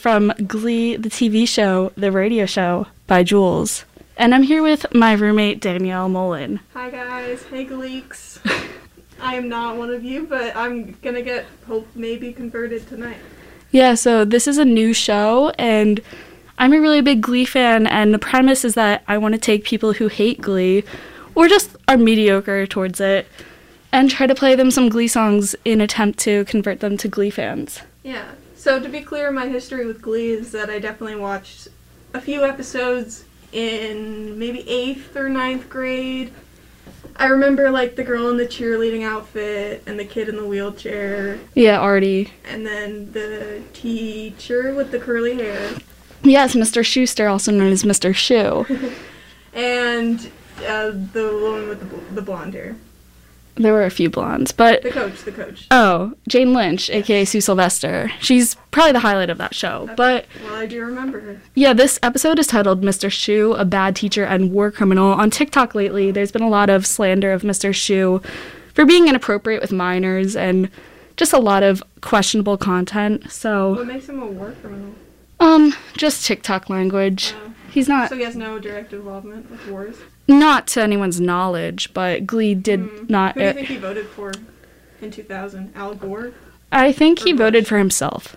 from Glee, the TV show, the radio show by Jules. And I'm here with my roommate, Danielle Mullen. Hi guys, hey Gleeks. I am not one of you, but I'm gonna hope maybe converted tonight. Yeah, so this is a new show, and I'm a really big Glee fan, and the premise is that I want to take people who hate Glee, or just are mediocre towards it, and try to play them some Glee songs in attempt to convert them to Glee fans. Yeah, so to be clear, my history with Glee is that I definitely watched a few episodes in maybe 8th or 9th grade. I remember, like, the girl in the cheerleading outfit and the kid in the wheelchair. Yeah, Artie. And then the teacher with the curly hair. Yes, Mr. Schuster, also known as Mr. Shoe. And the woman with the blonde hair. There were a few blondes, but... The coach. Oh, Jane Lynch, a.k.a. Sue Sylvester. She's probably the highlight of that show, but... Well, I do remember her. Yeah, this episode is titled Mr. Shoe, a bad teacher and war criminal. On TikTok lately, there's been a lot of slander of Mr. Shoe for being inappropriate with minors and just a lot of questionable content, so... What makes him a war criminal? Just TikTok language. Oh. He's not... So he has no direct involvement with wars? Not to anyone's knowledge, but Glee did not... Who do you think he voted for in 2000? Al Gore? I think he Bush? voted for himself.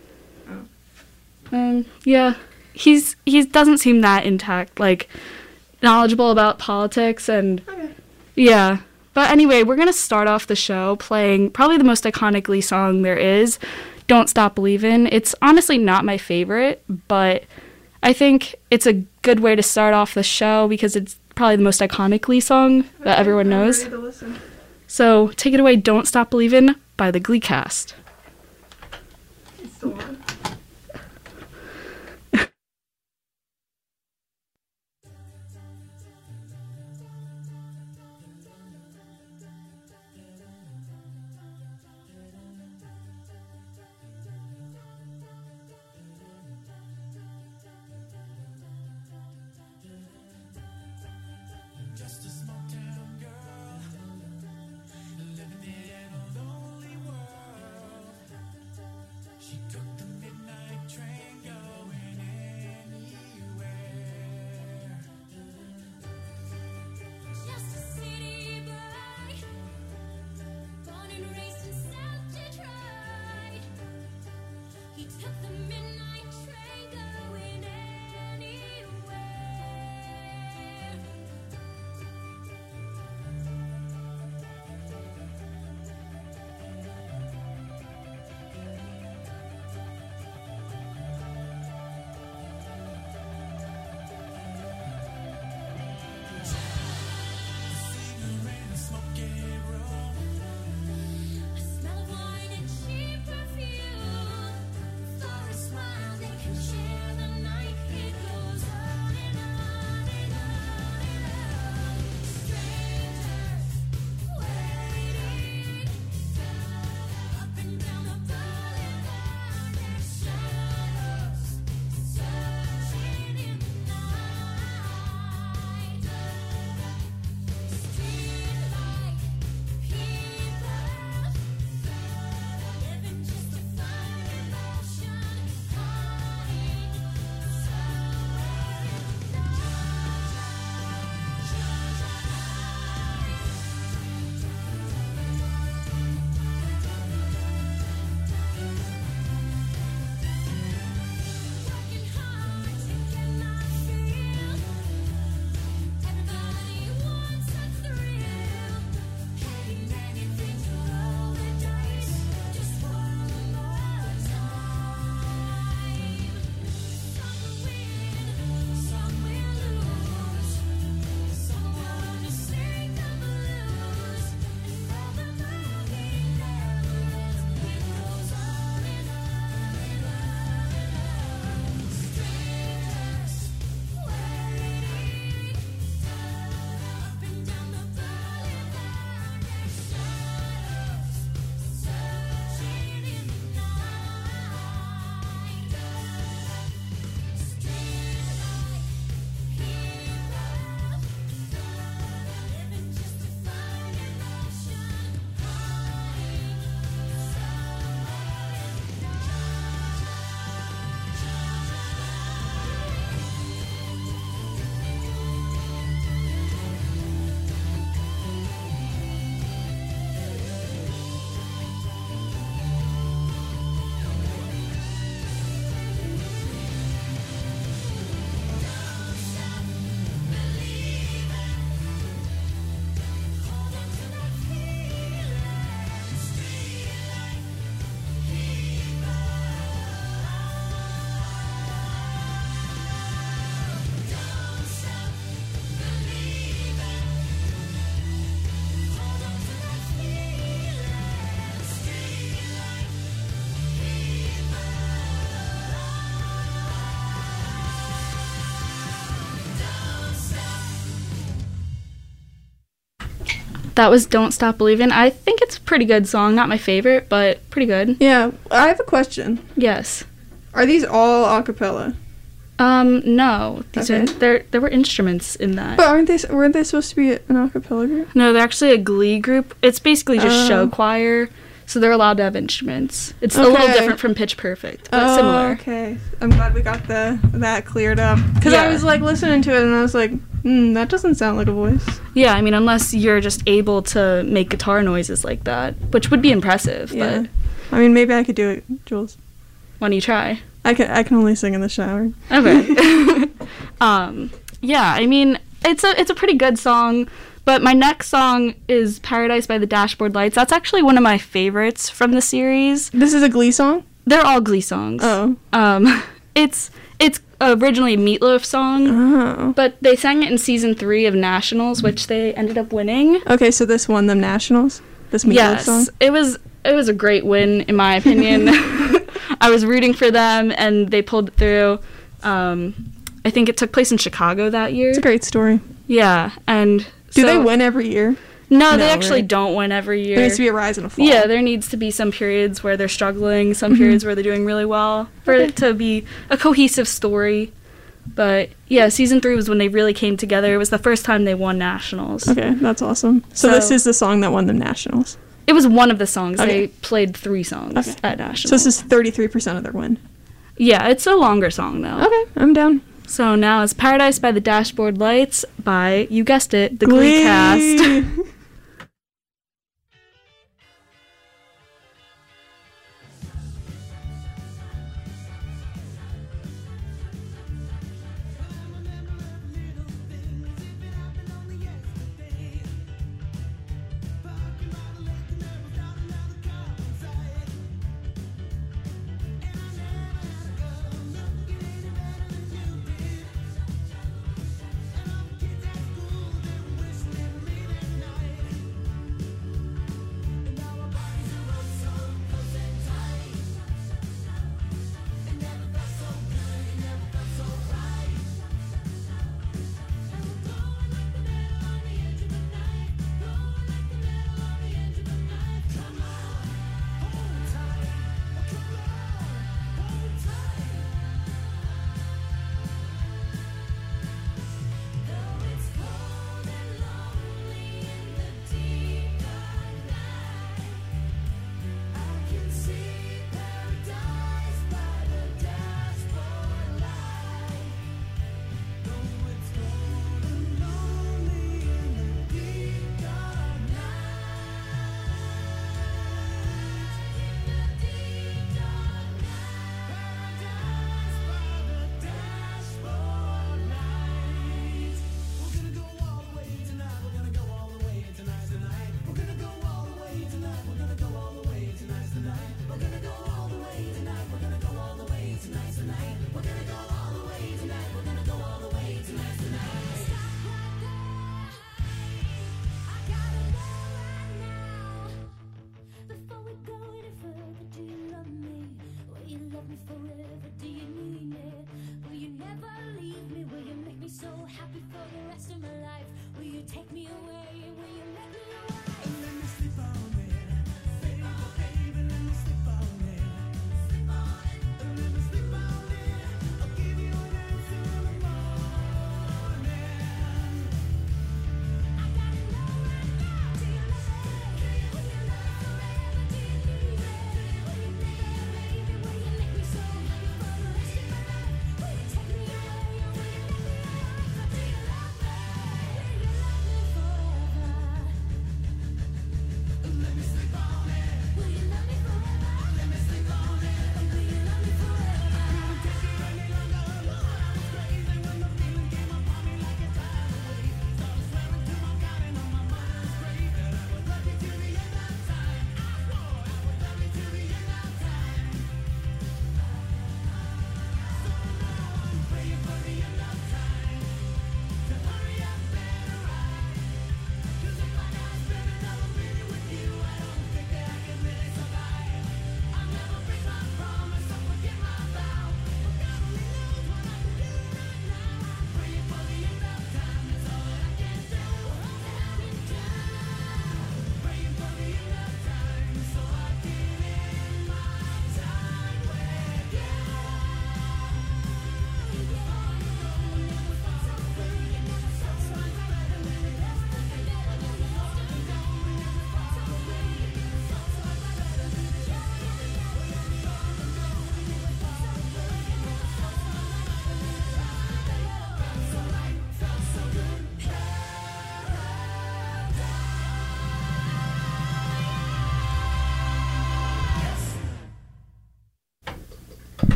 Oh. Yeah. He doesn't seem that intact, like, knowledgeable about politics and... Okay. Yeah. But anyway, we're gonna start off the show playing probably the most iconic Glee song there is, Don't Stop Believin'. It's honestly not my favorite, but I think it's a good way to start off the show because it's probably the most iconic Glee song that everyone knows. I'm ready to listen. So take it away, Don't Stop Believin' by the Glee cast. It's still on. She took the That was Don't Stop Believin'. I think it's a pretty good song. Not my favorite, but pretty good. Yeah, I have a question. Yes. Are these all a cappella? No. These Okay. are there were instruments in that. But weren't they supposed to be an a cappella group? No, they're actually a glee group. It's basically just Oh. show choir, so they're allowed to have instruments. It's a little Okay. different from Pitch Perfect, but similar. Okay. I'm glad we got that cleared up. Because I Yeah. was like listening to it and I was like, that doesn't sound like a voice. Yeah, I mean, unless you're just able to make guitar noises like that, which would be impressive, Yeah. but I mean, maybe I could do it, Jules. why don't you try? I can only sing in the shower. Okay. Yeah, I mean, it's a pretty good song, but my next song is Paradise by the Dashboard Lights. That's actually one of my favorites from the series. This is a Glee song? They're all Glee songs. Oh. It's originally a Meatloaf song, Oh. but they sang it in season 3 of Nationals, which they ended up winning. Okay, so this won them nationals? This Meatloaf Yes, song? it was a great win in my opinion. I was rooting for them, and they pulled it through. I think it took place in Chicago that year. It's a great story. Yeah, and Do they win every year? No, they No, actually right? don't win every year. There needs to be a rise and a fall. Yeah, there needs to be some periods where they're struggling, some periods where they're doing really well, for Okay. it to be a cohesive story. But yeah, season 3 was when they really came together. It was the first time they won nationals. Okay, that's awesome. So this is the song that won them nationals. It was one of the songs. Okay. They played 3 songs Okay. at So nationals. this is 33% of their win. Yeah, it's a longer song though. Okay, I'm down. So now it's Paradise by the Dashboard Lights by, you guessed it, the Glee cast.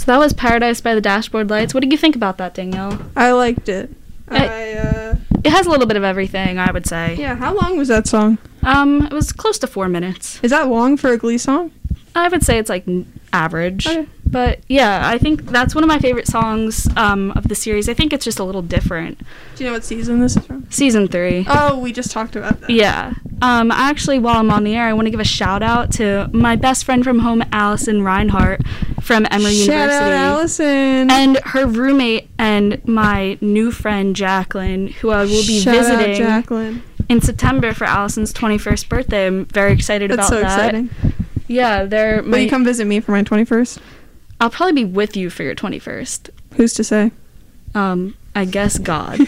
that was Paradise by the Dashboard Lights. What did you think about that, Danielle? I liked it. It has a little bit of everything, I would say. Yeah, how long was that song? It was close to 4 minutes. Is that long for a Glee song? I would say it's like average. Okay. But yeah, I think that's one of my favorite songs of the series. I think it's just a little different. Do you know what season this is from? Season 3. Oh, we just talked about that. Yeah. Actually, while I'm on the air, I want to give a shout out to my best friend from home, Allison Reinhardt from Emory University. Shout out, Allison. And her roommate and my new friend, Jacqueline, who I will be visiting Jacqueline. in September for Allison's 21st birthday. I'm very excited about that. That's so exciting. Yeah, Will you come visit me for my 21st? I'll probably be with you for your 21st. Who's to say? I guess God.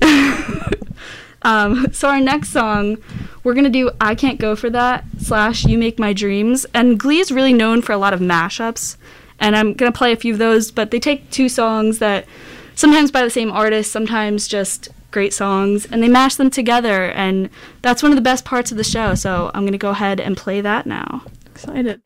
So our next song, we're going to do I Can't Go For That / You Make My Dreams. And Glee is really known for a lot of mashups. And I'm going to play a few of those, but they take two songs that sometimes by the same artist, sometimes just great songs, and they mash them together. And that's one of the best parts of the show. So I'm going to go ahead and play that now. Excited.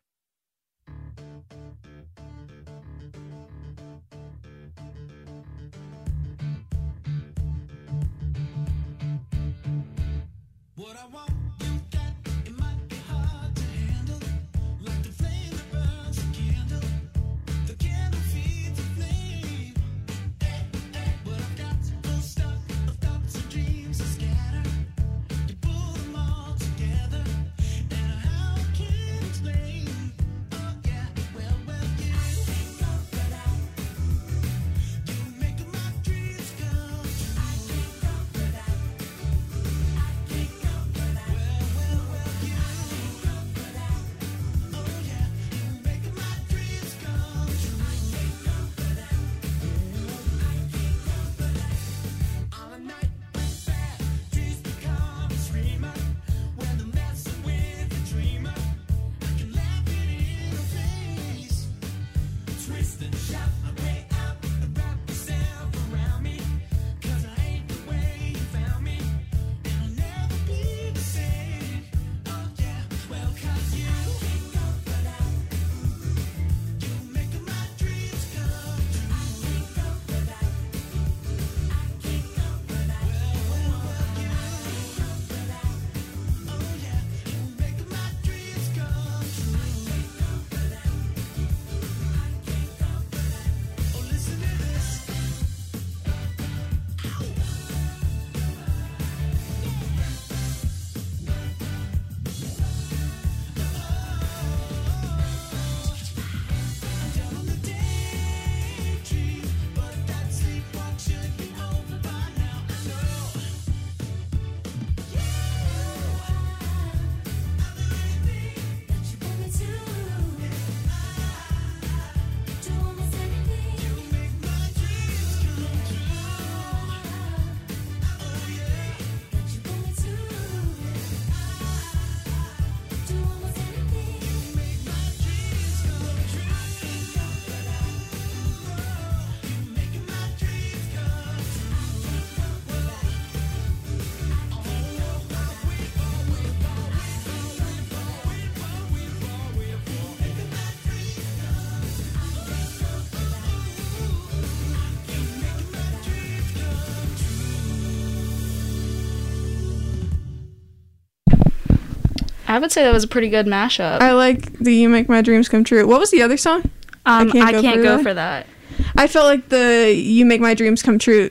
I would say that was a pretty good mashup. I like the You Make My Dreams Come True. What was the other song? I can't go for that. I felt like the You Make My Dreams Come True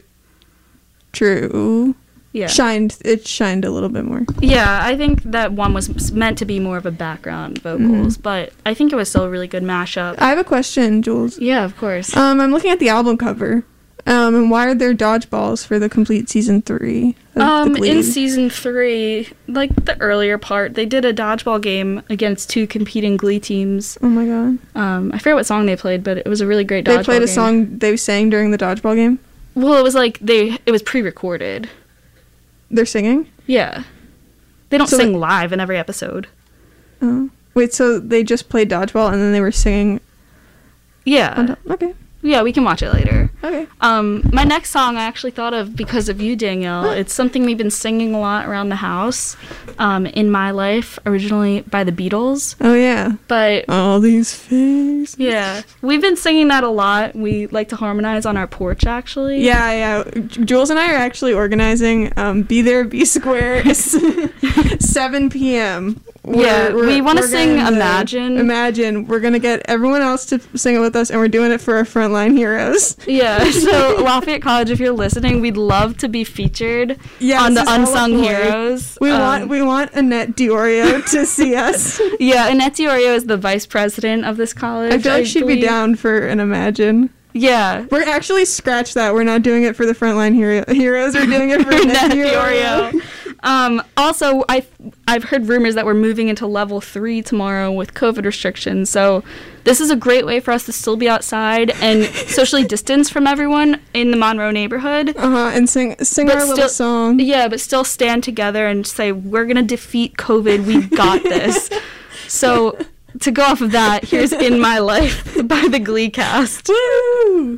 Yeah. shined a little bit more. Yeah, I think that one was meant to be more of a background vocals, but I think it was still a really good mashup. I have a question, Jules. Yeah, of course. I'm looking at the album cover. And why are there dodgeballs for the complete season 3 of the Glee? In season 3, like the earlier part, they did a dodgeball game against two competing Glee teams. Oh my god. I forget what song they played, but it was a really great dodgeball game. They played a song they sang during the dodgeball game? Well, it was like it was pre-recorded. They're singing? Yeah. They don't sing live in every episode. Oh. Wait, so they just played dodgeball and then they were singing? Yeah. Okay. Yeah, we can watch it later. Okay. My next song I actually thought of because of you, Danielle. It's something we've been singing a lot around the house. In My Life, originally by the Beatles. Oh yeah. But all these faces. Yeah, we've been singing that a lot. We like to harmonize on our porch, actually. Yeah. Jules and I are actually organizing Be There, Be Square, 7 p.m. We want to sing Imagine. Imagine. We're going to get everyone else to sing it with us, and we're doing it for our frontline heroes. Yeah, so Lafayette College, if you're listening, we'd love to be featured on the Unsung Heroes. We want Annette Diorio to see us. Yeah, Annette Diorio is the vice president of this college. I feel like she'd be down for an Imagine. Yeah. We're actually scratch that. We're not doing it for the frontline heroes. We're doing it for Annette Diorio. Also, I've heard rumors that we're moving into level 3 tomorrow with COVID restrictions. So this is a great way for us to still be outside and socially distance from everyone in the Monroe neighborhood. And sing our little song. Yeah, but still stand together and say, we're going to defeat COVID. We've got this. So to go off of that, here's In My Life by the Glee cast. Woo!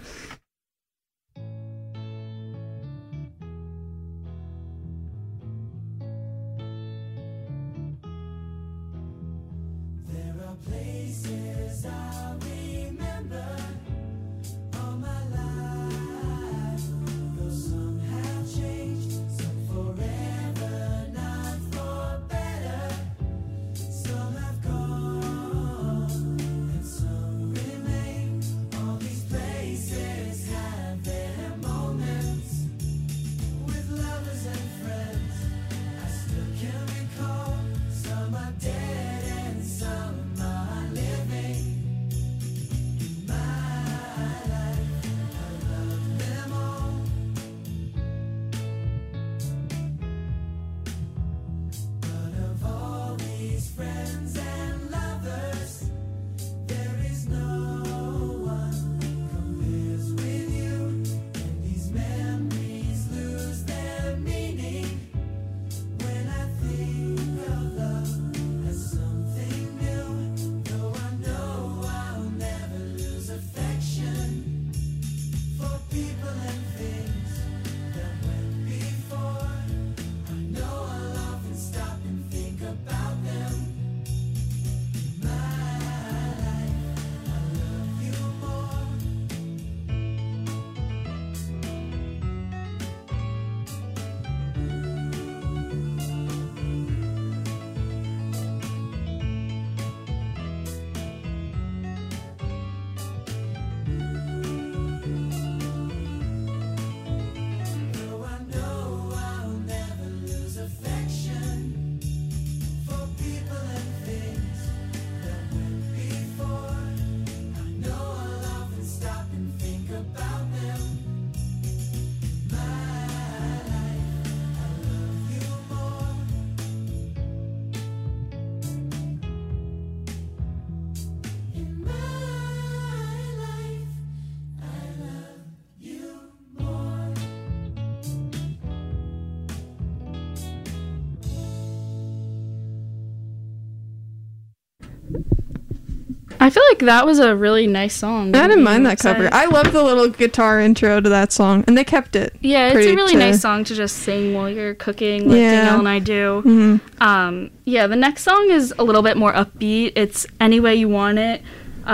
I feel like that was a really nice song. I didn't mind that cover. I love the little guitar intro to that song, and they kept it. Yeah, it's a really nice song to just sing while you're cooking, like Danielle and I do. Mm-hmm. Yeah, the next song is a little bit more upbeat. It's Any Way You Want It,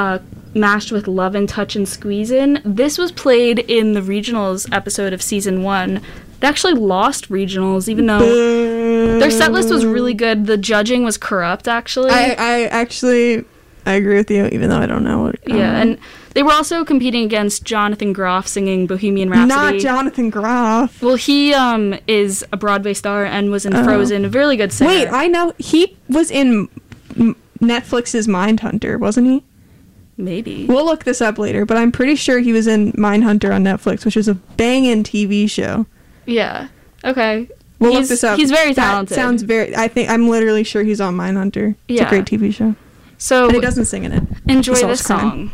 mashed with Love and Touch and Squeezin'. This was played in the regionals episode of season 1. They actually lost regionals, even though their set list was really good. The judging was corrupt, actually. I agree with you, even though I don't know. And they were also competing against Jonathan Groff singing Bohemian Rhapsody. Not Jonathan Groff. Well, he is a Broadway star and was in Frozen. A really good singer. Wait, I know. He was in Netflix's Mindhunter, wasn't he? Maybe. We'll look this up later, but I'm pretty sure he was in Mindhunter on Netflix, which is a banging TV show. Yeah. Okay. We'll look this up. He's very talented. That sounds I'm literally sure he's on Mindhunter. It's a great TV show. So, but he doesn't sing in it. Enjoy this song.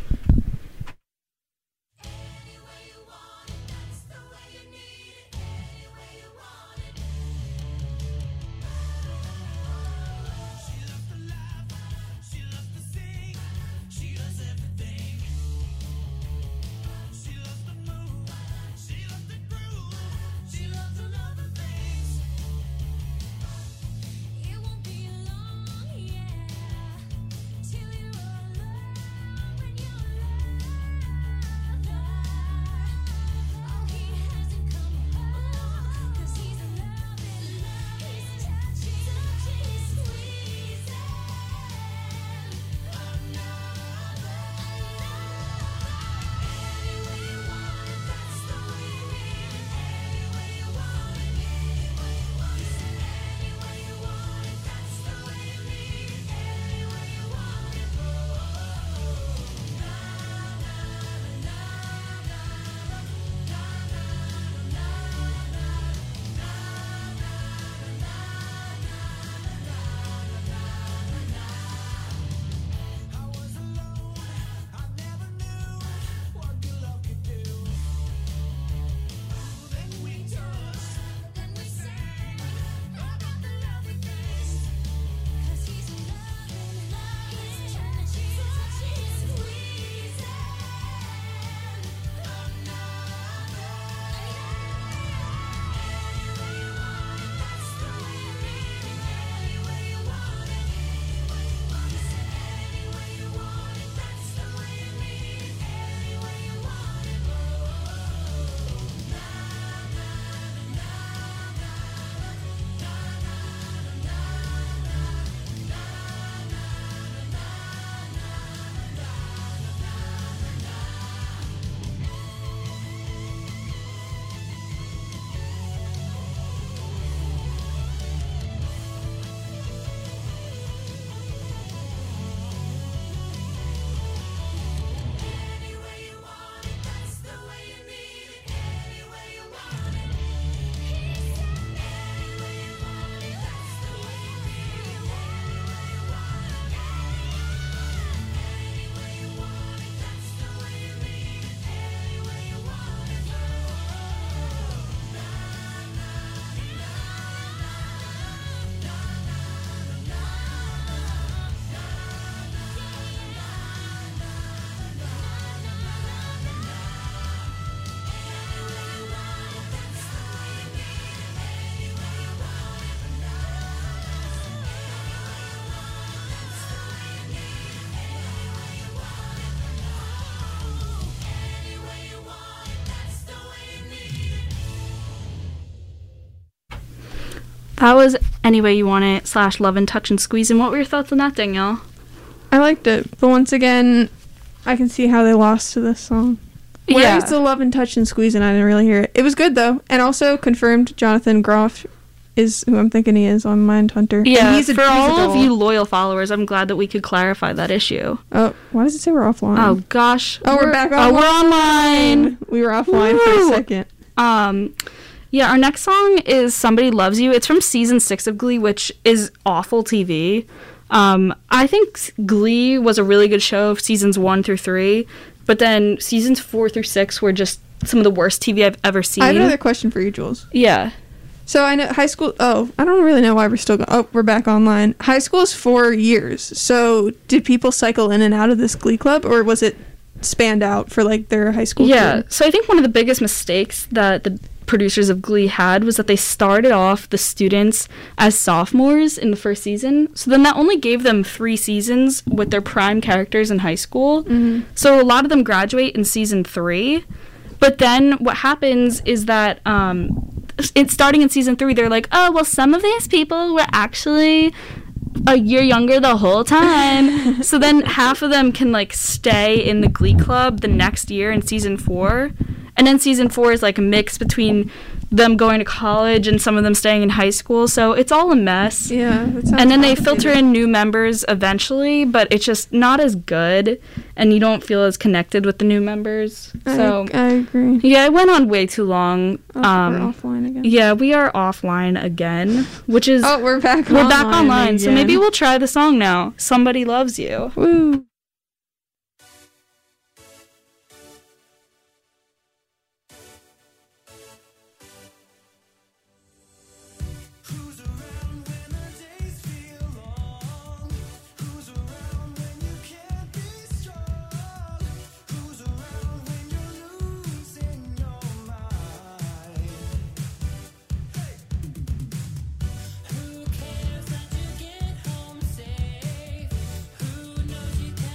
That was Any Way You Want It / Love and Touch and Squeeze. And what were your thoughts on that, Danielle? I liked it, but once again, I can see how they lost to this song. Where is the Love and Touch and Squeeze, and I didn't really hear it. It was good, though, and also confirmed Jonathan Groff is who I'm thinking he is on Mindhunter. Yeah, and he's for all of you loyal followers, I'm glad that we could clarify that issue. Oh, why does it say we're offline? Oh, gosh. Oh, we're back online. Oh, we're online. We were offline for a second. Yeah, our next song is Somebody Loves You. It's from season 6 of Glee, which is awful TV. I think Glee was a really good show of seasons 1 through 3, but then seasons 4 through 6 were just some of the worst TV I've ever seen. I have another question for you, Jules. Yeah. So I know high school, I don't really know why we're still going. Oh, we're back online. High school is 4 years. So did people cycle in and out of this Glee club, or was it spanned out for like their high school Yeah, kid? so I think one of the biggest mistakes that the producers of Glee had was that they started off the students as sophomores in the first season. So then that only gave them 3 seasons with their prime characters in high school. Mm-hmm. So a lot of them graduate in season 3. But then what happens is that it's starting in season 3, they're like, oh, well, some of these people were actually a year younger the whole time. So then half of them can like stay in the Glee club the next year in season 4. And then season 4 is like a mix between them going to college and some of them staying in high school. So it's all a mess. Yeah. And then they filter in new members eventually, but it's just not as good. And you don't feel as connected with the new members. So I agree. Yeah, it went on way too long. We're offline again. Yeah, we are offline again, which is... Oh, we're back We're back online, again. so maybe we'll try the song now. Somebody Loves You. Woo. Who cares that you get home safe? Who knows you can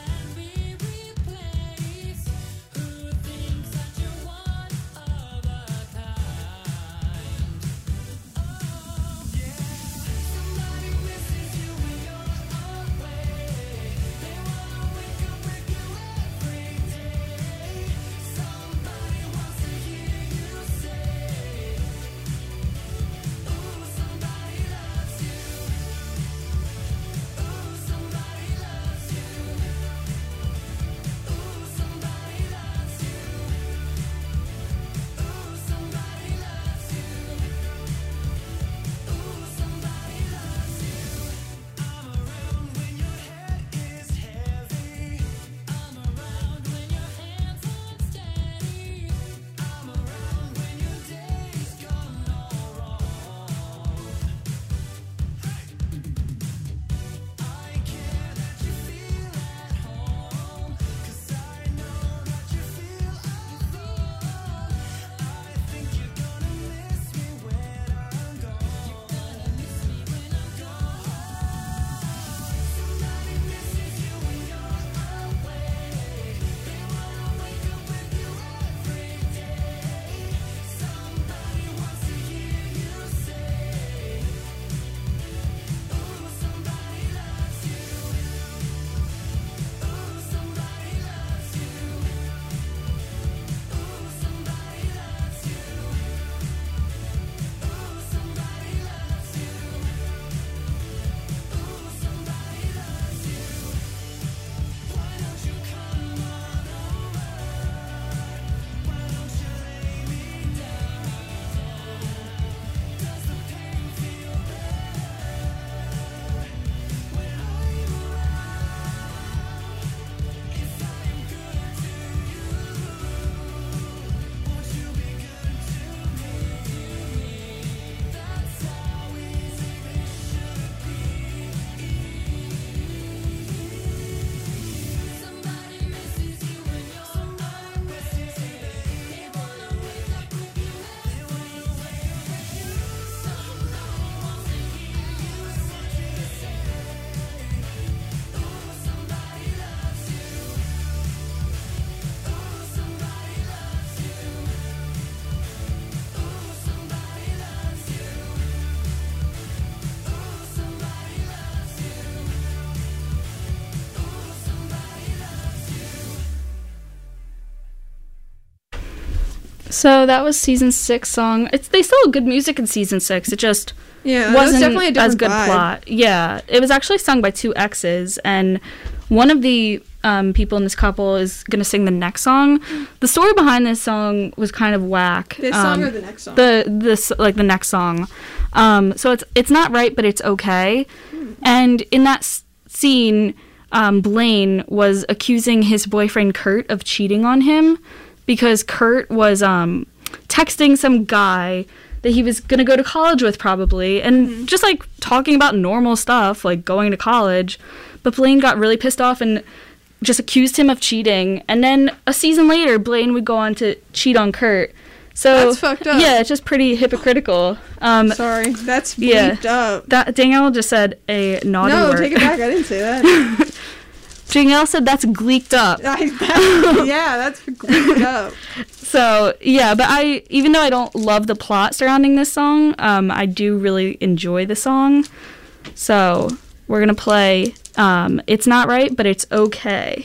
So that was season 6 song. They still had good music in season 6. It just Yeah, wasn't definitely a different as good vibe. plot. Yeah, it was actually sung by 2 exes, and one of the people in this couple is gonna sing the next song. The story behind this song was kind of whack. This song or the next song? The next song. So it's not right, but it's okay. And in that scene, Blaine was accusing his boyfriend Kurt of cheating on him because Kurt was texting some guy that he was going to go to college with probably, and just like talking about normal stuff like going to college. But Blaine got really pissed off and just accused him of cheating. And then a season later, Blaine would go on to cheat on Kurt. So That's fucked up. Yeah, it's just pretty hypocritical. Sorry, that's bleeped up. Danielle just said a naughty No, word. take it back. I didn't say that. Danielle said that's gleeked up. Yeah, that's bleeped up. So, yeah, but even though I don't love the plot surrounding this song, I do really enjoy the song. So, we're going to play It's Not Right, but It's Okay.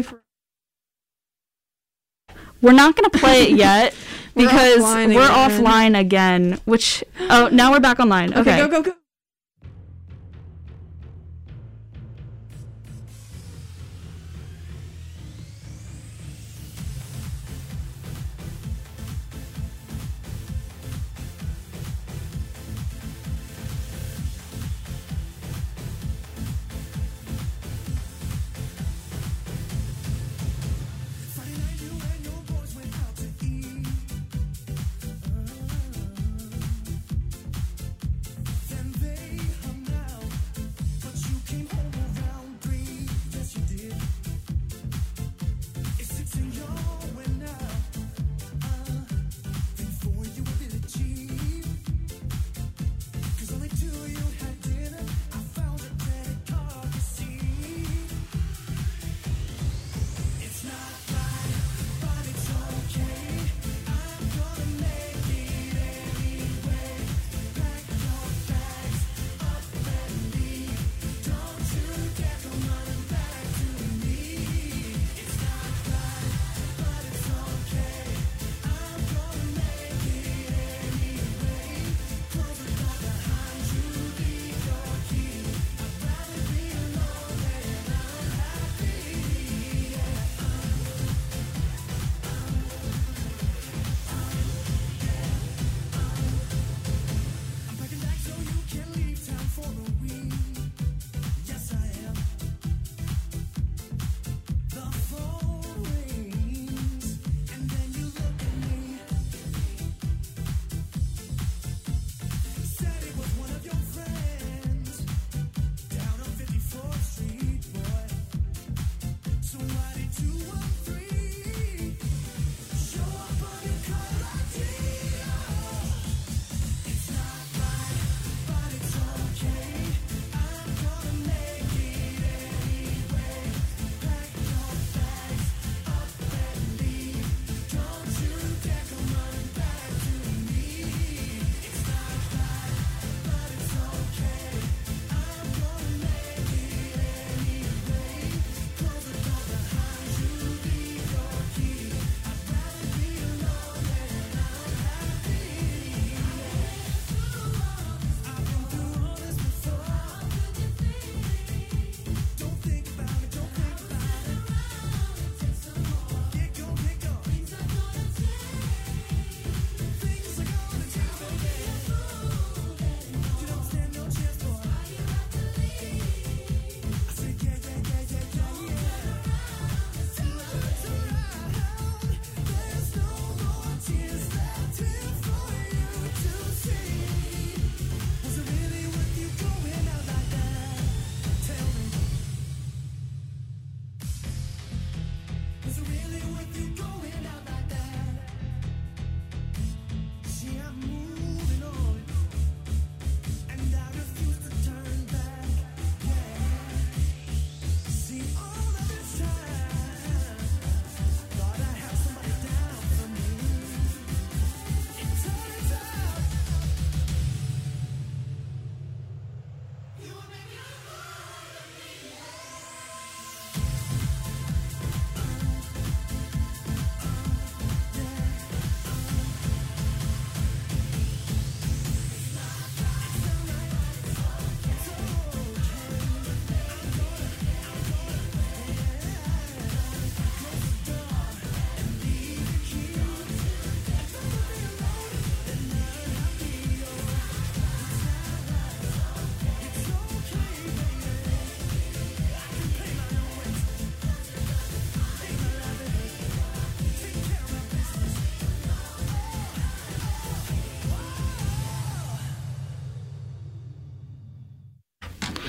We're not going to play it yet because we're offline again, which... Oh, now we're back online. Okay. Go. Then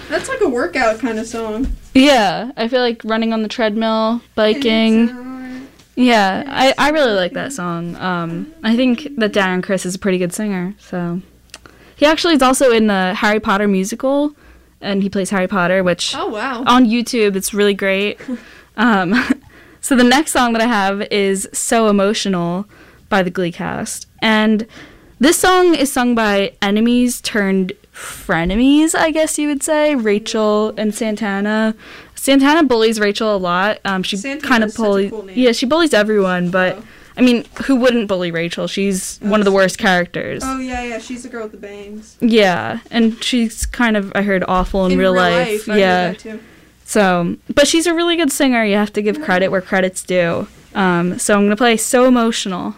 That's like a workout kind of song. Yeah, I feel like running on the treadmill, biking. Yeah, I really like that song. I think that Darren Criss is a pretty good singer, so. He actually is also in the Harry Potter musical, and he plays Harry Potter, which Oh, wow. on YouTube, it's really great. So the next song that I have is So Emotional by the Glee cast. And this song is sung by enemies turned frenemies, I guess you would say, Rachel and Santana. Santana bullies Rachel a lot. She kind of bullies. Cool yeah, she bullies everyone, but I mean, who wouldn't bully Rachel? She's one of the worst characters. Oh yeah, she's the girl with the bangs. Yeah, and she's kind of, I heard, awful in real life. I yeah. heard that too. So, but she's a really good singer. You have to give credit where credit's due. So I'm gonna play So Emotional.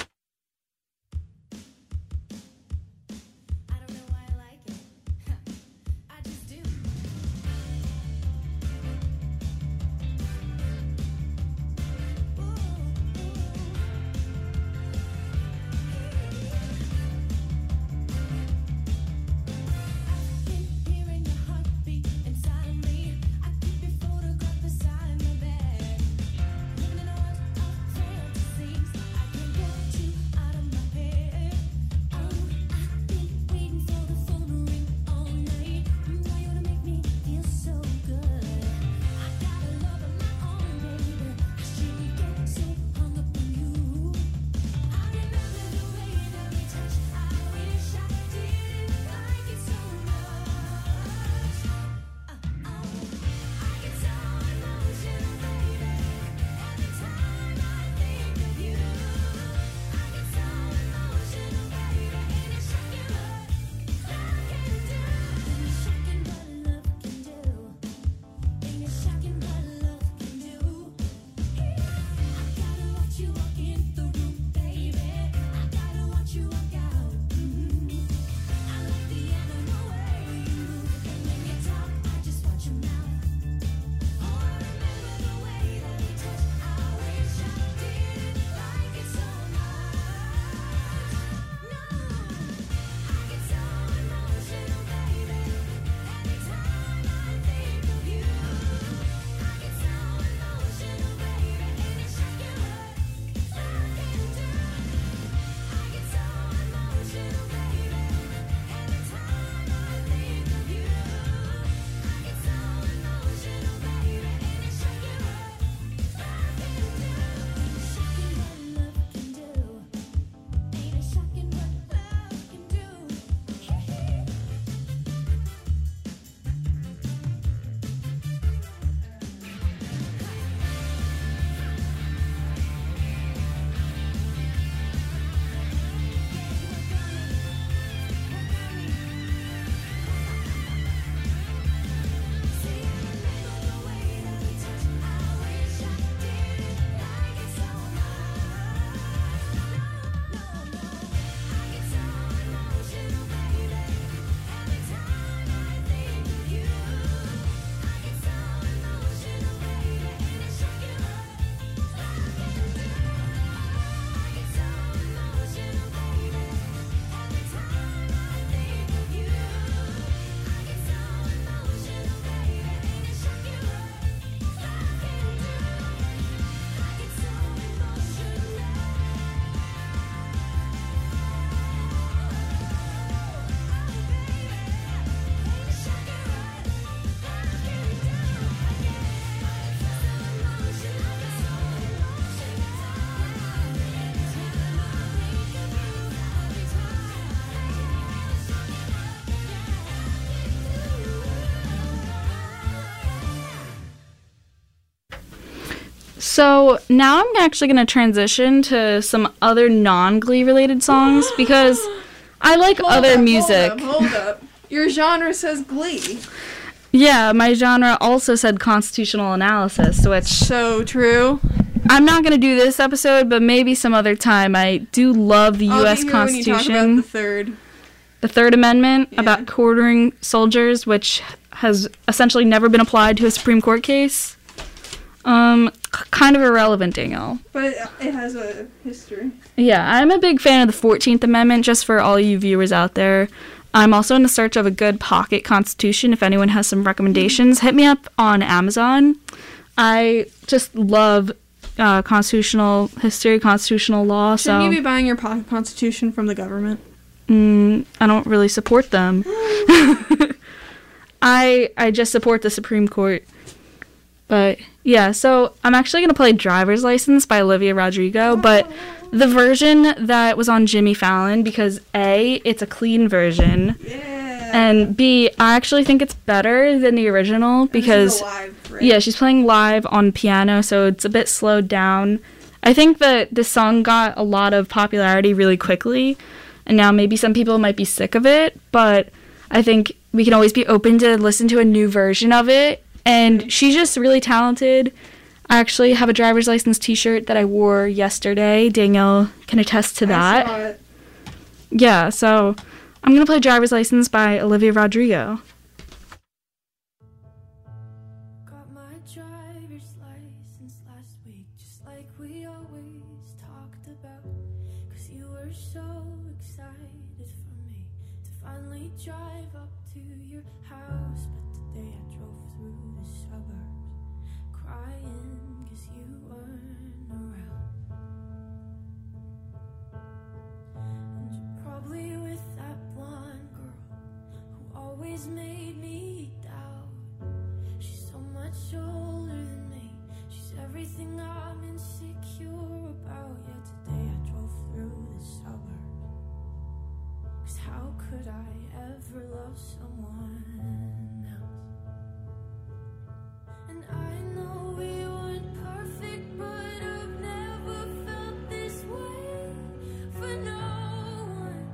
So now I'm actually going to transition to some other non-Glee related songs because I like other music. Hold up. Your genre says Glee. Yeah, my genre also said constitutional analysis, which... So true. I'm not going to do this episode, but maybe some other time. I do love the U.S. Constitution. When you talk about the third. The Third Amendment about quartering soldiers, which has essentially never been applied to a Supreme Court case. Kind of irrelevant, Danielle. But it has a history. Yeah, I'm a big fan of the 14th Amendment, just for all you viewers out there. I'm also in the search of a good pocket constitution. If anyone has some recommendations, hit me up on Amazon. I just love constitutional history, constitutional law. Shouldn't you be buying your pocket constitution from the government? I don't really support them. I just support the Supreme Court. But yeah, so I'm actually going to play Driver's License by Olivia Rodrigo, but the version that was on Jimmy Fallon, because A, it's a clean version, and B, I actually think it's better than the original because live, right? yeah, she's playing live on piano, so it's a bit slowed down. I think that this song got a lot of popularity really quickly, and now maybe some people might be sick of it, but I think we can always be open to listen to a new version of it. And she's just really talented. I actually have a driver's license t-shirt that I wore yesterday. Danielle can attest to that. I saw it. Yeah, so I'm going to play Driver's License by Olivia Rodrigo. Got my driver's license last week, just like we always talked about. 'Cause you were so excited for me to finally drive up to your house. But today I drove through the suburbs, crying 'cause you weren't around. And you're probably with that blonde girl who always made me doubt. She's so much older than me, she's everything I'm insecure about. Yet today I drove through the suburbs, 'cause how could I ever love someone else? And I know we weren't perfect, but I've never felt this way for no one.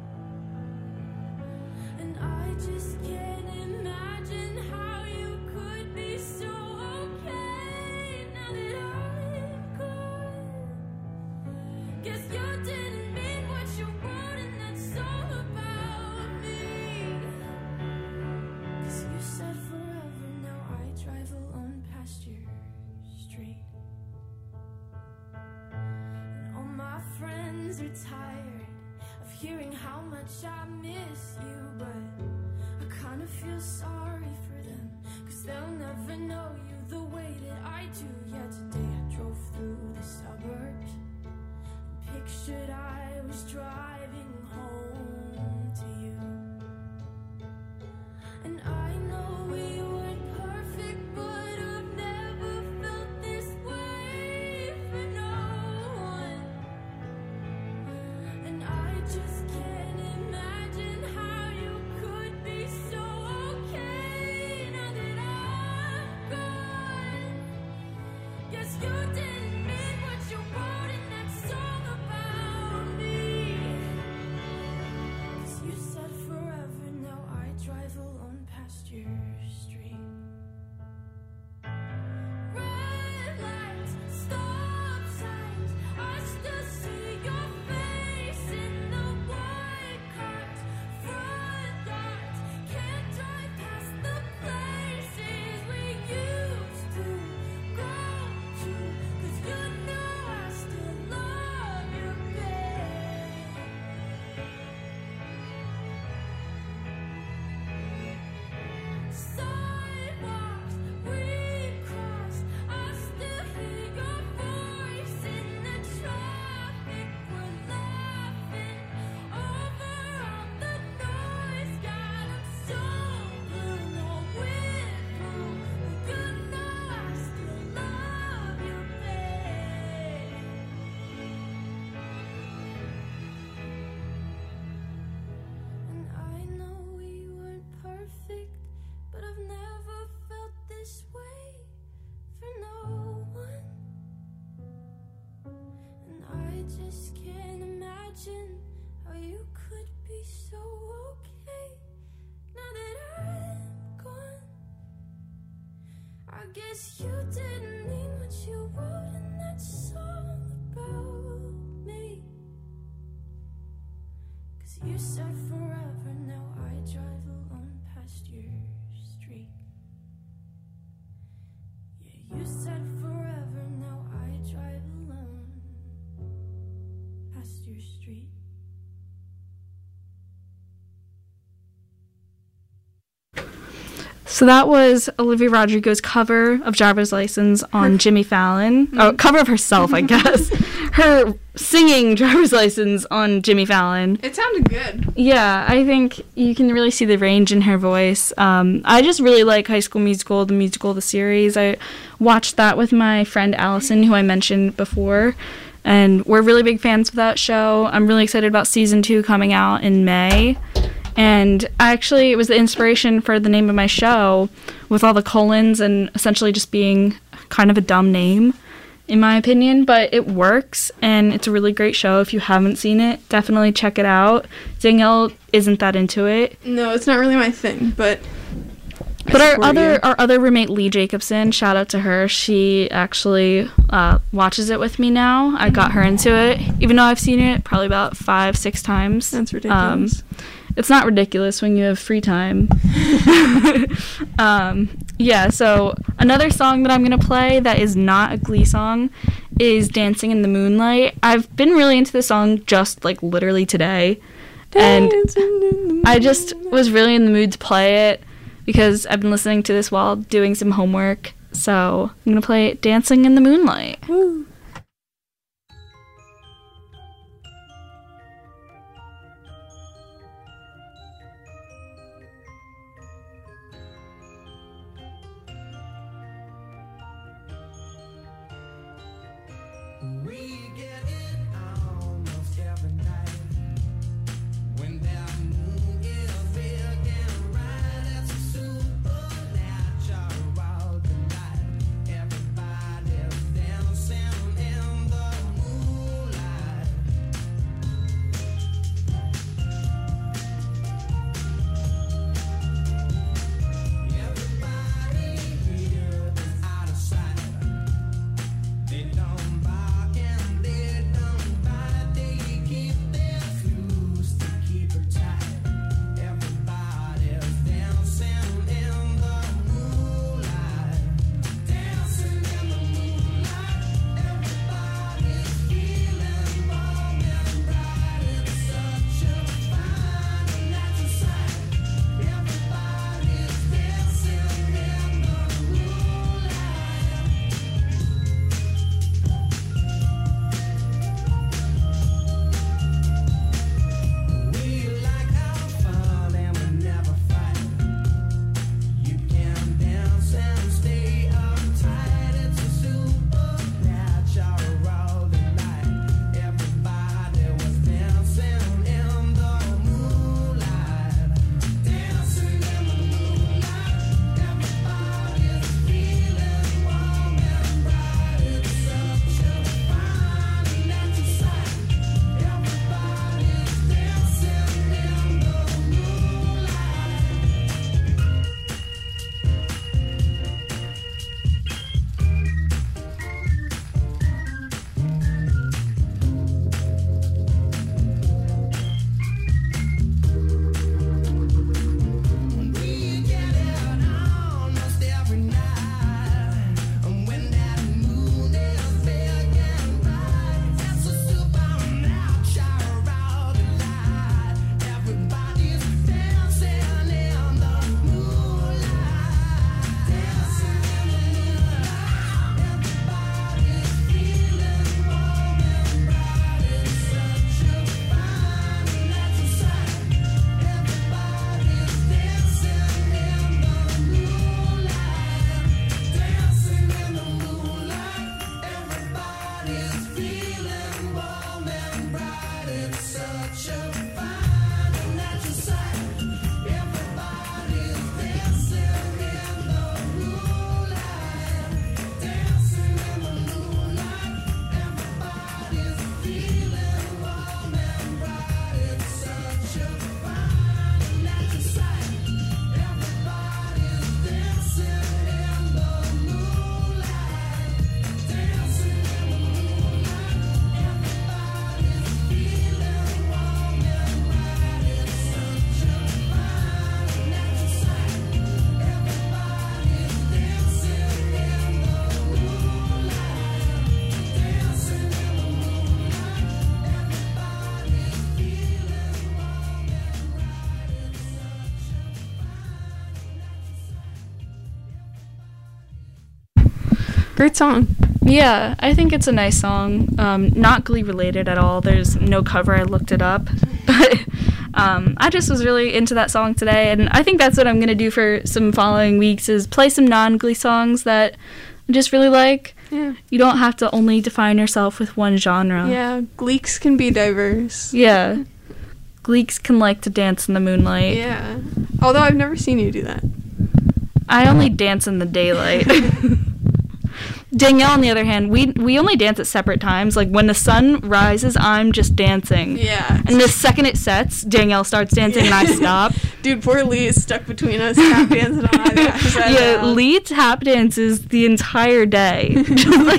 And I just can't imagine how you could be so okay now that I'm gone. Guess you didn't mean what you wrote in that song about me. 'Cause you said forever, now I drive alone past your street. And all my friends are tired of hearing how much I miss you, but I kinda feel sorry for them, 'cause they'll never know you the way that I do. Yeah, today I drove through the suburbs and pictured I was driving home to you. And I know we weren't perfect, but I've never felt this way for no one. And I just can't imagine how you could be so okay now that I'm gone. Guess you didn't mean what you wrote in that song about me. 'Cause you said forever, now I drive alone past your street. Red lights, stop signs, I still see your face in the white cars, front yards, can't drive past the places we used to go to. 'Cause you know I still love your babe. Sidewalks we cross, I still hear your voice in the traffic. We're laughing over all the noise. God, I'm so blue, no we're through. But you know I still love your babe. And I know we weren't perfect, but I've never felt this way for no one. And I just can't imagine how you could be so okay now that I'm gone. I guess you didn't mean what you wrote in that song about me. 'Cause you said forever, now I drive alone past your street. Yeah, you said forever, now I drive alone past your street. So that was Olivia Rodrigo's cover of Driver's License on Jimmy Fallon. Oh, cover of herself, I guess. Her singing Driver's License on Jimmy Fallon. It sounded good. Yeah, I think you can really see the range in her voice. I just really like High School Musical, the series. I watched that with my friend Allison, who I mentioned before, and we're really big fans of that show. I'm really excited about season 2 coming out in May. And actually, it was the inspiration for the name of my show, with all the colons and essentially just being kind of a dumb name, in my opinion. But it works, and it's a really great show. If you haven't seen it, definitely check it out. Danielle isn't that into it. No, it's not really my thing, but our other roommate, Lee Jacobson, shout out to her. She actually watches it with me now. I got her into it, even though I've seen it probably about 5-6 times. That's ridiculous. It's not ridiculous when you have free time. Yeah, so another song that I'm going to play that is not a Glee song is Dancing in the Moonlight. I've been really into this song just, like, literally today. And I just was really in the mood to play it because I've been listening to this while doing some homework. So I'm going to play Dancing in the Moonlight. Woo. We get it almost every night. When that moon is big and bright, it's a supernatural delight. Everybody's dancing in the moonlight. Everybody here is out of sight. They don't bark and they don't bite. They keep their fuse to keep her tight. Everybody's dancing in the moonlight. Dancing in the moonlight. Everybody's feeling warm and bright. It's such a fine and natural sight. Everybody's dancing in the moonlight. We like our fun and we never fight. You can dance and stay uptight. It's a supernatural delight. Everybody was dancing in the moonlight. Dancing in the moonlight. Everybody's feeling warm and bright. It's such a fine and natural sight. Everybody's dancing in the moonlight. We get it almost every night. And when that moon is big and bright, it's a supernatural delight. Everybody's dancing in the moonlight. Dancing in the moonlight. Everybody's feeling warm and bright. It's such a fine and natural sight. Everybody's dancing in the moonlight. Dancing in the moonlight. Everybody's feeling warm and bright. It's such a fine and natural sight. Everybody's dancing in the moonlight. Dancing in the moonlight. Everybody's feeling warm and bright. It's such a fine and natural sight. Everybody's dancing in the moonlight. Dancing in the moonlight. Everybody's feeling warm and Great song. Yeah, I think it's a nice song. Not Glee related at all. There's no cover. I looked it up. But I just was really into that song today. And I think that's what I'm going to do for some following weeks is play some non-Glee songs that I just really like. Yeah. You don't have to only define yourself with one genre. Yeah, Gleeks can be diverse. Yeah. Gleeks can like to dance in the moonlight. Yeah. Although I've never seen you do that. I only dance in the daylight. Danielle, on the other hand, we only dance at separate times. Like, when the sun rises, I'm just dancing. Yeah. And the second it sets, Danielle starts dancing and I stop. Dude, poor Lee is stuck between us, tap dancing on either side. Yeah, Lee tap dances the entire day. Just like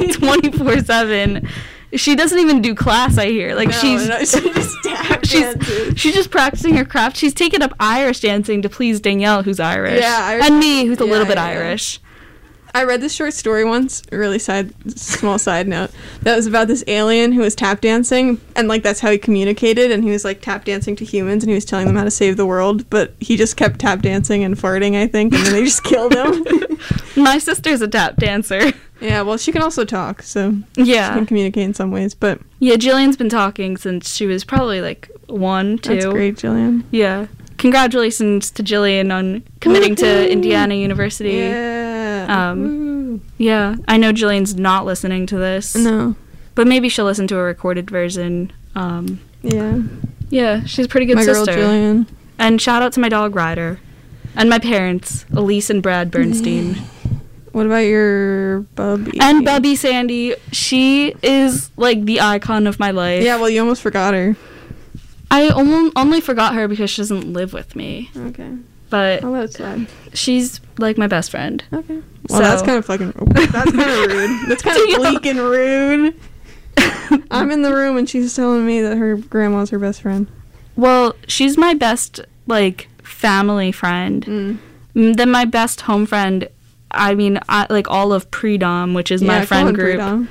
24/7. She doesn't even do class, I hear. Like, she just tap dances. she's just practicing her craft. She's taken up Irish dancing to please Danielle, who's Irish. Yeah, and me, who's a little bit yeah. Irish. I read this short story once, a really small side note, that was about this alien who was tap dancing, and, like, that's how he communicated, and he was, like, tap dancing to humans, and he was telling them how to save the world, but he just kept tap dancing and farting, I think, and then they just killed him. My sister's a tap dancer. Yeah, well, she can also talk, so she Yeah. can communicate in some ways, but Yeah, Jillian's been talking since she was probably, like, 1, 2. that's great, Jillian. Yeah. Congratulations to Jillian on committing to Indiana University. Yeah. Woo. Yeah, I know Jillian's not listening to this. No. But maybe she'll listen to a recorded version. Yeah. Yeah, she's a pretty good My sister. girl, Jillian. And shout out to my dog Ryder. And my parents, Elise and Brad Bernstein. What about your bubby? And Bubby Sandy. She is, like, the icon of my life. Yeah, well, you almost forgot her. I only forgot her because she doesn't live with me. Okay. But Oh, that's sad. she's, like, my best friend. Okay. Well, that's So- kind of fucking... That's kind of rude. That's kind of Yeah. bleak and rude. I'm in the room and she's telling me that her grandma's her best friend. Well, she's my best, like, family friend. Then my best home friend, I mean, like, all of pre-dom, which is my call friend it group. pre-dom.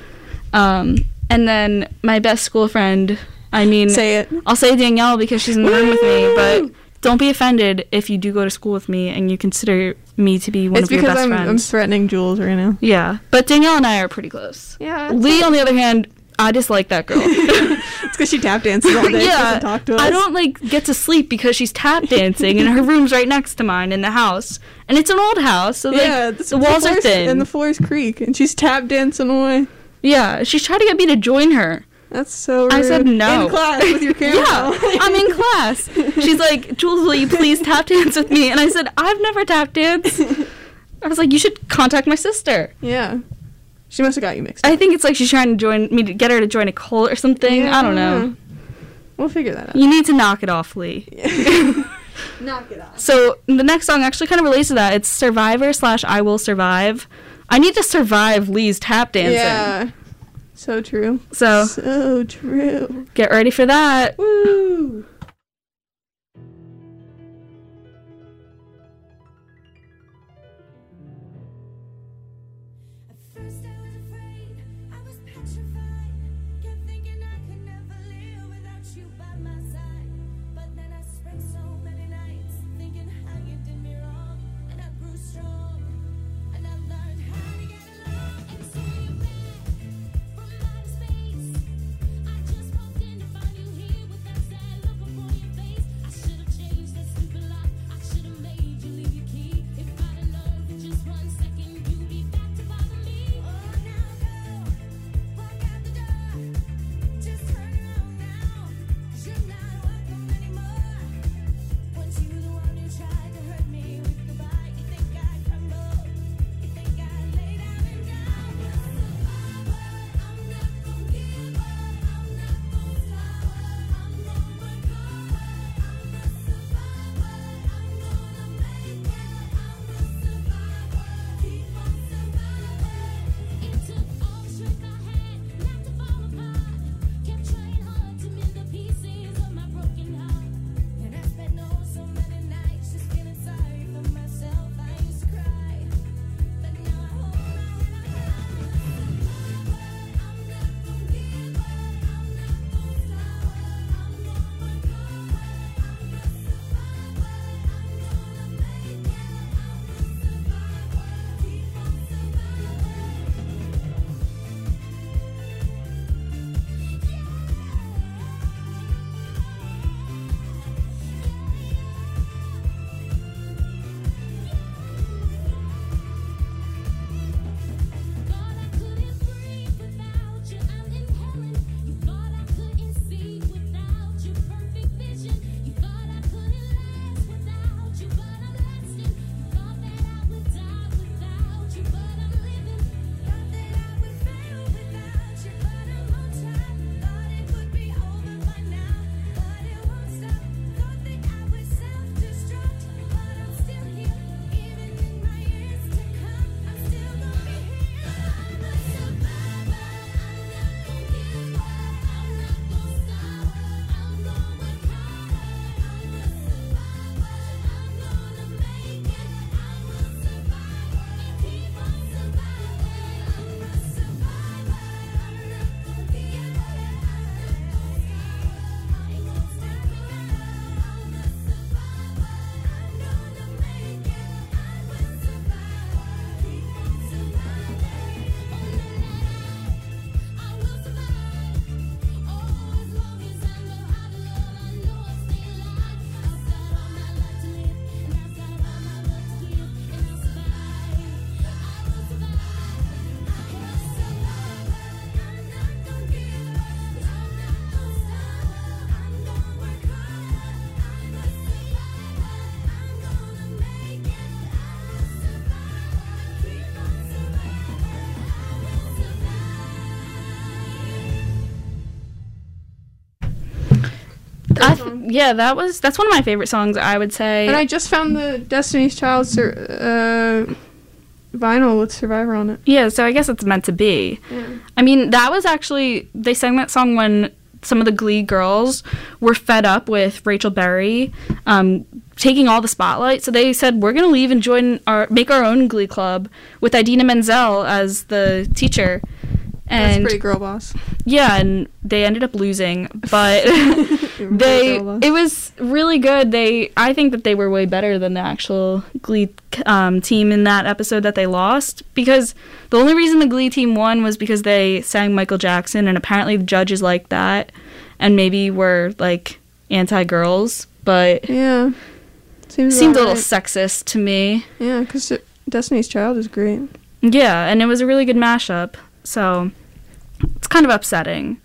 And then my best school friend, I mean... Say it. I'll say Danielle because she's in the room with me, Woo! but don't be offended if you do go to school with me and you consider me to be one It's of your because best I'm friends. threatening Jules right now. Yeah, but Danielle and I are pretty close. Yeah. Lee, on the other hand, I dislike that girl. It's because she tap dances all day. She Yeah, doesn't talk to us. I don't, like, get to sleep because she's tap dancing and her room's right next to mine in the house. And it's an old house, so, like, Yeah, the walls are floors- thin. And the floors creak. And she's tap dancing away. Yeah, she's trying to get me to join her. That's so rude. I said no. In class with your camera. Yeah, I'm in class. She's like, Jules, will you please tap dance with me? And I said, I've never tap danced. I was like, you should contact my sister. Yeah. She must have got you mixed up. I think it's like she's trying to join me to get her to join a cult or something. Yeah, I don't know. We'll figure that out. You need to knock it off, Lee. Knock it off. So the next song actually kind of relates to that. It's Survivor / I Will Survive. I need to survive Lee's tap dancing. Yeah. So true. So true. get ready for that. Woo! At first I was afraid, I was petrified. Kept thinking I could never live without you by my side. But then I spent so many nights thinking how you did me wrong, and I grew strong, and I learned how to get along. And so you're back from outer space. I just walked in to find you here with that sad look on song. Yeah, that's one of my favorite songs, I would say. And I just found the Destiny's Child vinyl with Survivor on it. Yeah, so I guess it's meant to be. Yeah. I mean, that was actually, they sang that song when some of the Glee girls were fed up with Rachel Berry taking all the spotlight. So they said, we're going to leave and make our own Glee club with Idina Menzel as the teacher. That's And pretty girl boss. yeah, and they ended up losing, but Pretty girl boss. it was really good. I think that they were way better than the actual Glee team in that episode that they lost, because the only reason the Glee team won was because they sang Michael Jackson, and apparently the judges liked that and maybe were like anti-girls, but Yeah. seems a little sexist to me. Yeah, because Destiny's Child is great. Yeah, and it was a really good mashup, so it's kind of upsetting.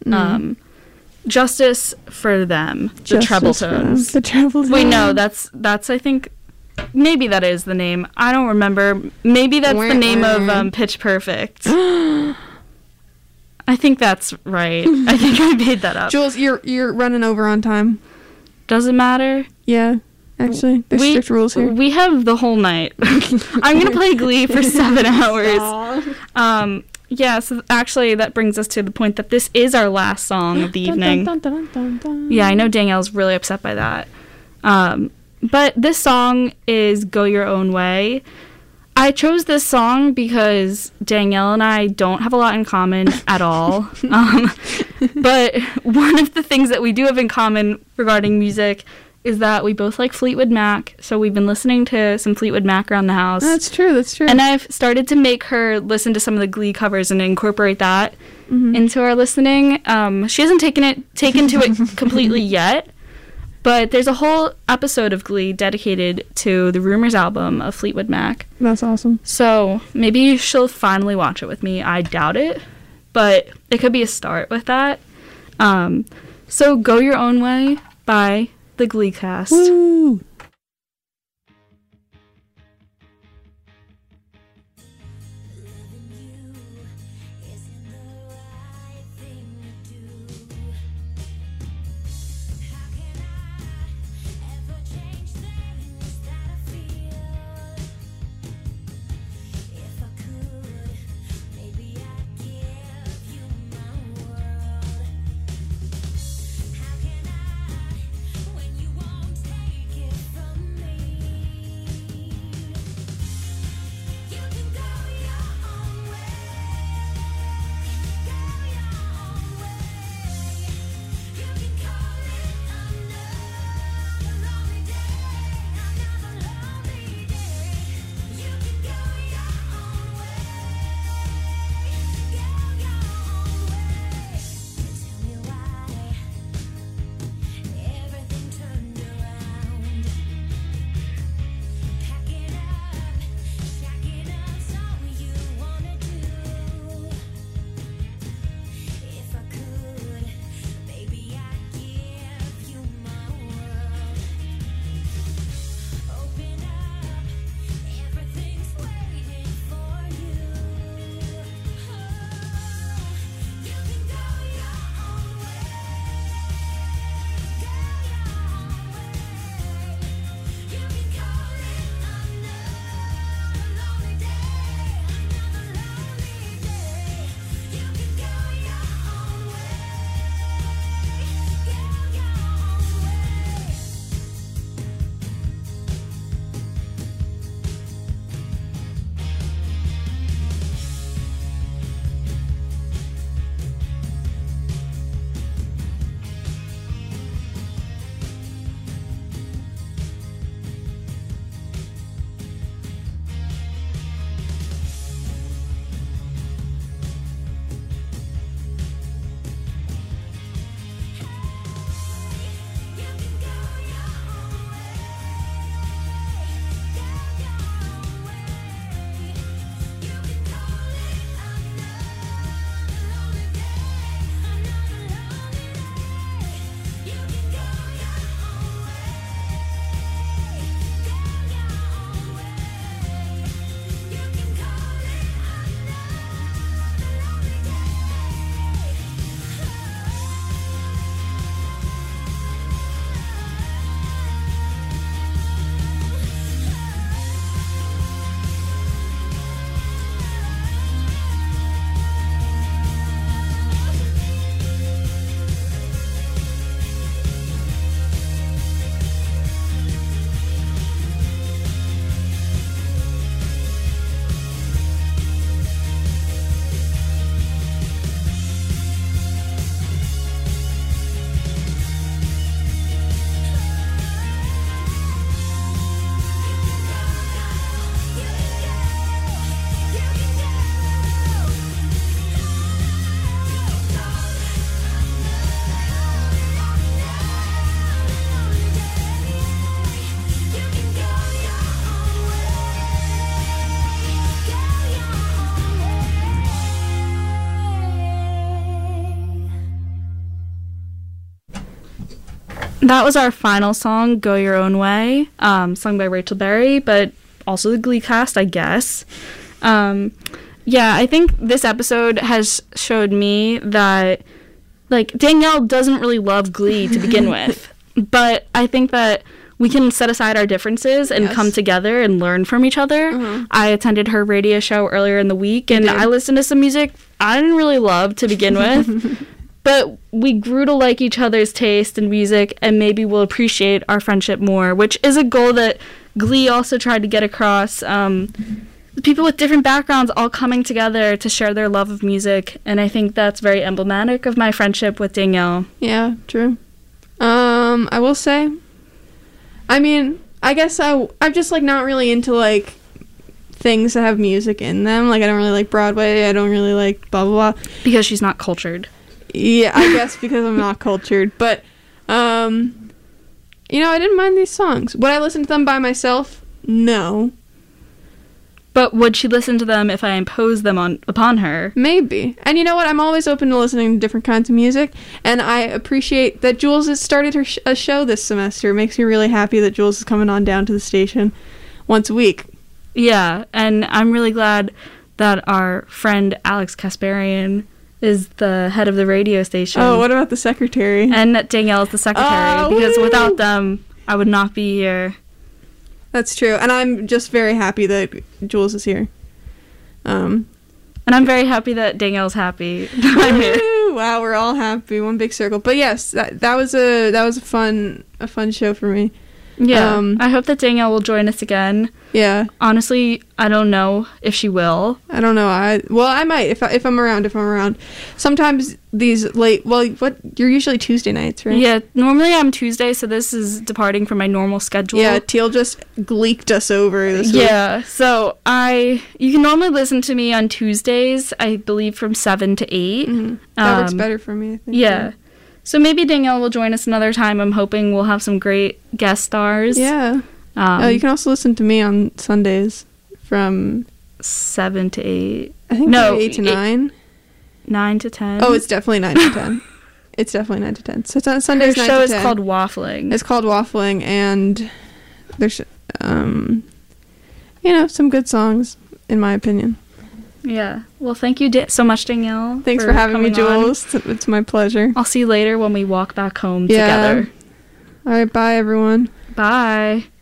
Justice for them, the Trebletons. The Trebletons. Wait, no, that's I think maybe that is the name. I don't remember. Maybe that's the name of Pitch Perfect. I think that's right. I think I made that up. Jules, you're running over on time. Does it matter? Yeah, actually, there's strict rules here. We have the whole night. I'm gonna play Glee for 7 hours. Yeah, so actually that brings us to the point that this is our last song of the evening. Yeah, I know Danielle's really upset by that. But this song is Go Your Own Way. I chose this song because Danielle and I don't have a lot in common at all. But one of the things that we do have in common regarding music is that we both like Fleetwood Mac, so we've been listening to some Fleetwood Mac around the house. That's true. And I've started to make her listen to some of the Glee covers and incorporate that into our listening. She hasn't taken to it completely yet, but there's a whole episode of Glee dedicated to the Rumors album of Fleetwood Mac. That's awesome. So maybe she'll finally watch it with me. I doubt it, but it could be a start with that. So Go Your Own Way by the Glee cast. Woo! When you won't take it That was our final song, Go Your Own Way, sung by Rachel Berry, but also the Glee cast, I guess. Yeah, I think this episode has showed me that, like, Danielle doesn't really love Glee to begin with, but I think that we can set aside our differences and come together and learn from each other. I attended her radio show earlier in the week, and I listened to some music I didn't really love to begin with. But we grew to like each other's taste in music, and maybe we'll appreciate our friendship more, which is a goal that Glee also tried to get across. People with different backgrounds all coming together to share their love of music, and I think that's very emblematic of my friendship with Danielle. Yeah, true. I will say, I mean, I guess I'm just, like, not really into, like, things that have music in them. Like, I don't really like Broadway. I don't really like blah, blah, blah. Because she's not cultured. Yeah, I guess because I'm not cultured. But, you know, I didn't mind these songs. Would I listen to them by myself? No. But would she listen to them if I imposed them upon her? Maybe. And you know what? I'm always open to listening to different kinds of music. And I appreciate that Jules has started her a show this semester. It makes me really happy that Jules is coming on down to the station once a week. Yeah, and I'm really glad that our friend Alex Kasparian is the head of the radio station. Oh, what about the secretary? And that Danielle is the secretary, because woo! without them, I would not be here. That's true. And I'm just very happy that Jules is here. And I'm very happy that Danielle's happy that I'm here. Woo! Wow, we're all happy. One big circle. But yes, that was a fun show for me. Yeah, I hope that Danielle will join us again. Yeah. Honestly, I don't know if she will. I don't know. I might if I'm around. Sometimes these late. Well, you're usually Tuesday nights, right? Yeah, normally I'm Tuesday, so this is departing from my normal schedule. Yeah, Teal just gleeked us over this week. Yeah, so you can normally listen to me on Tuesdays, I believe from 7 to 8. Mm-hmm. That works better for me, I think. Yeah. So maybe Danielle will join us another time. I'm hoping we'll have some great guest stars. Yeah. You can also listen to me on Sundays from 7 to 8. I think No, 8 to 9. 9 to 10. Oh, it's definitely 9 to 10. It's definitely 9 to 10. So it's on Sundays, Her 9 show to is 10. called Waffling. It's called Waffling, and there's, you know, some good songs, in my opinion. Yeah. Well, thank you so much, Danielle. Thanks for having me, coming on. Jules. It's my pleasure. I'll see you later when we walk back home Yeah. together. All right, bye, everyone. Bye.